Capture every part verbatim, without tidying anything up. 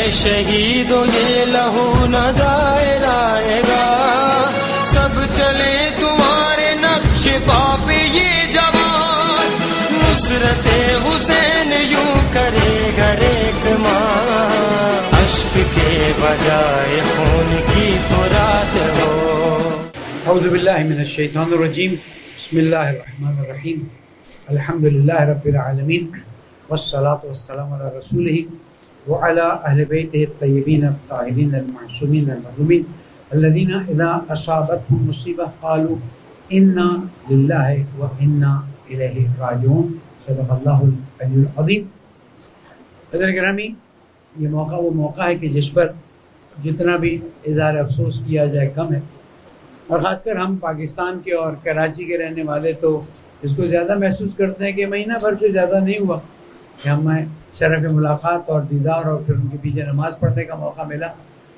شہیدو یہ لہو نہ جائے رائے گا، سب چلے تمہارے نقش پا پہ یہ جوان، نصرت حسین یوں کرے گھر ایک ماں، اشک کے بجائے خون کی فرات ہو۔ اعوذ باللہ من الشیطان الرجیم، بسم اللہ الرحمن الرحیم، الحمدللہ رب العالمین، والصلاة والسلام علی رسولہ وعلی اہل بیتہ الطیبین الطاہرین المعصومین المظلومین الذین اذا اصابتهم مصیبہ قالوا انا للہ وانا الیہ راجعون، صدق اللہ العلی العظیم۔ حضرت گرامی، یہ موقع وہ موقع ہے کہ جس پر جتنا بھی اظہار افسوس کیا جائے کم ہے، اور خاص کر ہم پاکستان کے اور کراچی کے رہنے والے تو اس کو زیادہ محسوس کرتے ہیں کہ مہینہ بھر سے زیادہ نہیں ہوا کہ ہمیں شرف ملاقات اور دیدار اور پھر ان کے پیچھے نماز پڑھنے کا موقع ملا۔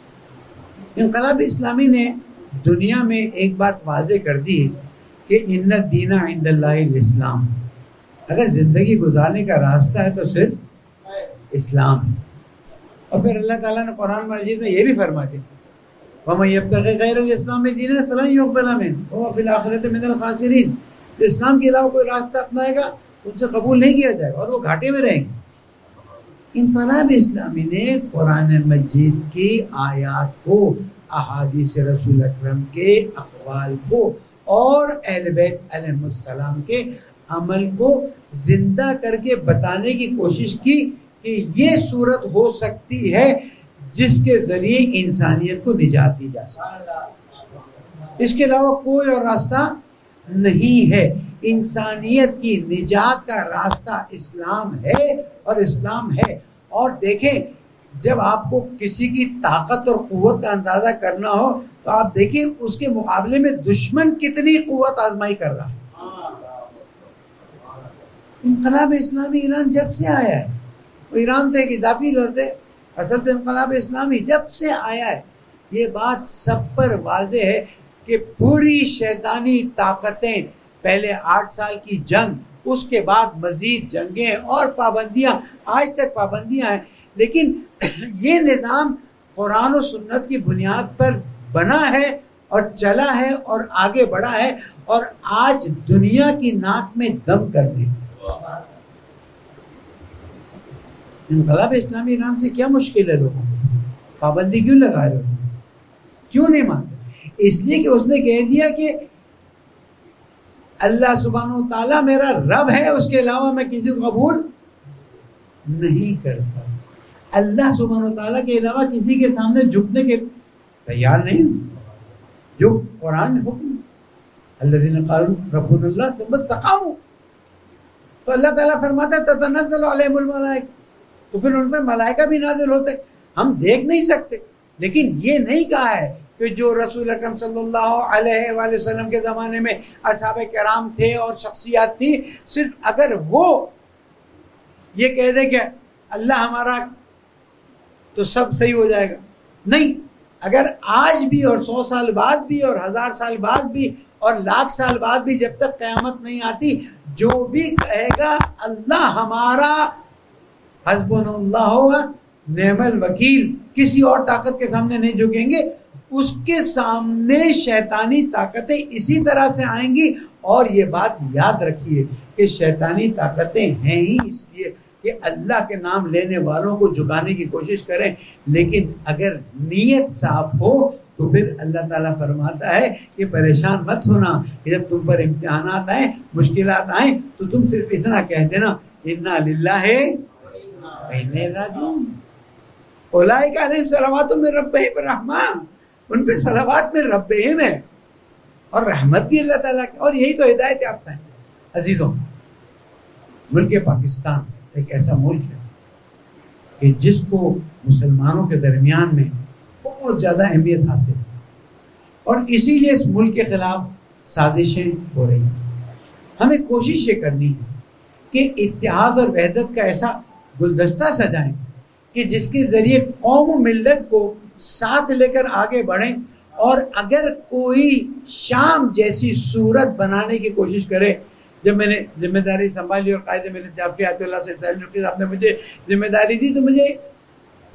انقلاب اسلامی نے دنیا میں ایک بات واضح کر دی کہ ان الدین عند اللہ الاسلام، اگر زندگی گزارنے کا راستہ ہے تو صرف اسلام ہے۔ اور پھر اللہ تعالیٰ نے قرآن مجید میں یہ بھی فرما دیا وَمَن يَبْتَغِ غَيْرَ الْإِسْلَامِ دِينًا فَلَن يُقْبَلَ مِنْهُ وَهُوَ فِي الْآخِرَةِ مِنَ الْخَاسِرِينَ، جو اسلام کے علاوہ کوئی راستہ اپنائے گا ان سے قبول نہیں کیا جائے گا اور وہ گھاٹے میں رہیں گے۔ انقلاب اسلامی نے قرآن مجید کی آیات کو، احادیث رسول اکرم کے اقوال کو اور اہل بیت علیہ السلام کے عمل کو زندہ کر کے بتانے کی کوشش کی کہ یہ صورت ہو سکتی ہے جس کے ذریعے انسانیت کو نجات دی جا سکتی، اس کے علاوہ کوئی اور راستہ نہیں ہے۔ انسانیت کی نجات کا راستہ اسلام ہے اور اسلام ہے۔ اور دیکھیں، جب آپ کو کسی کی طاقت اور قوت کا اندازہ کرنا ہو تو آپ دیکھیں اس کے مقابلے میں دشمن کتنی قوت آزمائی کر رہا ہے۔ انقلاب اسلامی ایران جب سے آیا ہے، وہ ایران تو ایک اضافی لفظ ہے، اصل تو انقلاب اسلامی جب سے آیا ہے، یہ بات سب پر واضح ہے کہ پوری شیطانی طاقتیں، پہلے آٹھ سال کی جنگ، اس کے بعد مزید جنگیں اور پابندیاں، آج تک پابندیاں ہیں، لیکن یہ نظام قرآن و سنت کی بنیاد پر بنا ہے اور چلا ہے اور آگے بڑھا ہے، اور آج دنیا کی ناک میں دم کر دے۔ انقلاب اسلامی ایران سے کیا مشکل ہے لوگوں کو؟ پابندی کیوں لگا رہے ہو؟ کیوں نہیں مانتے؟ اس لیے کہ اس نے کہہ دیا کہ اللہ سبحانہ و تعالیٰ میرا رب ہے، اس کے علاوہ میں کسی کو قبول نہیں کرتا، اللہ سبحانہ و تعالیٰ کے علاوہ کسی کے سامنے جھکنے کے تیار نہیں، جو قرآن نے حکم الذین قالوا ربنا اللہ ثم استقاموا، تو اللہ تعالیٰ فرماتا ہے تتنزل علیہم الملائکہ، تو پھر ان پر ملائکہ بھی نازل ہوتے، ہم دیکھ نہیں سکتے، لیکن یہ نہیں کہا ہے کہ جو رسول اکرم صلی اللہ علیہ وآلہ وسلم کے زمانے میں اصحاب کرام تھے اور شخصیات تھی، صرف اگر وہ یہ کہہ دے کہ اللہ ہمارا تو سب صحیح ہو جائے گا، نہیں، اگر آج بھی اور سو سال بعد بھی اور ہزار سال بعد بھی اور لاکھ سال بعد بھی جب تک قیامت نہیں آتی، جو بھی کہے گا اللہ ہمارا حسبنا اللہ ہوگا نعم الوکیل، کسی اور طاقت کے سامنے نہیں جھکیں گے، اس کے سامنے شیطانی طاقتیں اسی طرح سے آئیں گی۔ اور یہ بات یاد رکھیے کہ شیطانی طاقتیں ہیں ہی اس لیے کہ اللہ کے نام لینے والوں کو جھکانے کی کوشش کریں، لیکن اگر نیت صاف ہو تو پھر اللہ تعالیٰ فرماتا ہے کہ پریشان مت ہونا، کہ جب تم پر امتحانات آئیں، مشکلات آئیں تو تم صرف اتنا کہہ دینا انا للہ وَإِنَّا إِلَيْهِ رَاجِعُونَ، اولئک علیہم صلوات من ربہم الرحمہ، ان پہ صلوات من ربہم ہے اور رحمت بھی اللہ تعالیٰ کی، اور یہی تو ہدایت یافتہ ہے۔ عزیزوں، ملک پاکستان ایک ایسا ملک ہے کہ جس کو مسلمانوں کے درمیان میں بہت زیادہ اہمیت حاصل ہے، اور اسی لیے اس ملک کے خلاف سازشیں ہو رہی ہیں۔ ہمیں کوشش یہ کرنی ہے کہ اتحاد اور وحدت کا ایسا گلدستہ سجائیں کہ جس کے ذریعے قوم و ملت کو ساتھ لے کر آگے بڑھیں، اور اگر کوئی شام جیسی صورت بنانے کی کوشش کرے، جب میں نے ذمہ داری سنبھالی اور قائد ملت جعفری آیت اللہ صاحب نے مجھے ذمہ داری دی تو مجھے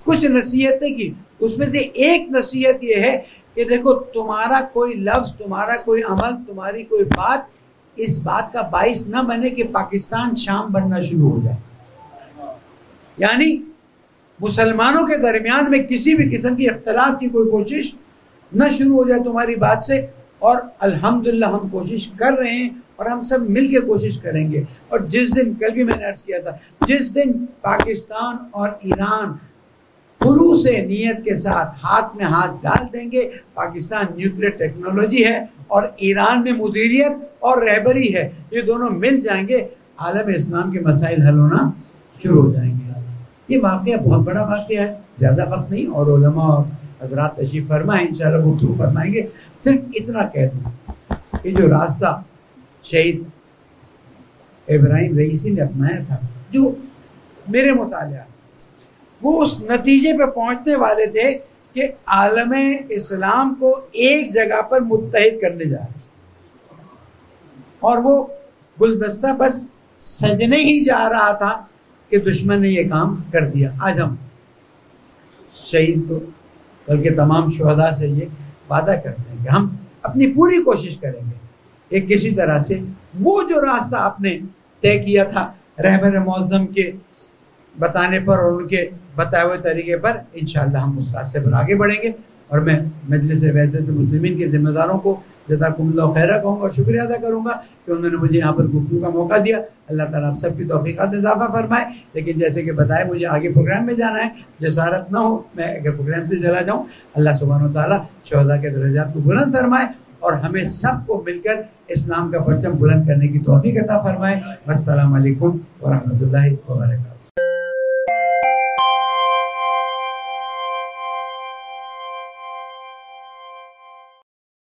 کچھ نصیحتیں کی. اس میں سے ایک نصیحت یہ ہے کہ دیکھو تمہارا کوئی لفظ، تمہارا کوئی عمل، تمہاری کوئی بات اس بات کا باعث نہ بنے کہ پاکستان شام بننا شروع ہو جائے. یعنی مسلمانوں کے درمیان میں کسی بھی قسم کی اختلاف کی کوئی کوشش نہ شروع ہو جائے تمہاری بات سے. اور الحمدللہ ہم کوشش کر رہے ہیں اور ہم سب مل کے کوشش کریں گے. اور جس دن، کل بھی میں نے عرض کیا تھا، جس دن پاکستان اور ایران خلوص نیت کے ساتھ ہاتھ میں ہاتھ ڈال دیں گے، پاکستان نیوکلیر ٹیکنالوجی ہے اور ایران میں مدیریت اور رہبری ہے، یہ دونوں مل جائیں گے، عالم اسلام کے مسائل حل ہونا شروع ہو جائیں گے. یہ واقعہ بہت بڑا واقعہ ہے، زیادہ وقت نہیں، اور علماء اور حضرات تشریف فرمائیں، انشاءاللہ گفتگو فرمائیں گے. صرف اتنا کہہ دوں کہ جو راستہ شہید ابراہیم رئیسی نے اپنایا تھا، جو میرے مطالعہ وہ اس نتیجے پہ پہنچنے والے تھے کہ عالم اسلام کو ایک جگہ پر متحد کرنے جا رہے، اور وہ گلدستہ بس سجنے ہی جا رہا تھا کہ دشمن نے یہ کام کر دیا. آج ہم شہید تو بلکہ تمام شہداء سے یہ وعدہ کرتے ہیں کہ ہم اپنی پوری کوشش کریں گے کہ کسی طرح سے وہ جو راستہ آپ نے طے کیا تھا رہبر معظم کے بتانے پر اور ان کے بتائے ہوئے طریقے پر، انشاءاللہ ہم اس راستے پر آگے بڑھیں گے. اور میں مجلس وحدت المسلمین کے ذمہ داروں کو جزاکم اللہ خیرہ کہوں گا اور شکریہ ادا کروں گا کہ انہوں نے مجھے یہاں پر گفتگو کا موقع دیا. اللہ تعالیٰ آپ سب کی توفیقات میں اضافہ فرمائے. لیکن جیسے کہ بتائے مجھے آگے پروگرام میں جانا ہے، جسارت نہ ہو میں اگر پروگرام سے چلا جاؤں. اللہ سبحانہ و تعالیٰ شہداء کے درجات کو بلند فرمائے اور ہمیں سب کو مل کر اسلام کا پرچم بلند کرنے کی توفیق عطا فرمائے. السلام علیکم ورحمۃ اللہ وبرکاتہ.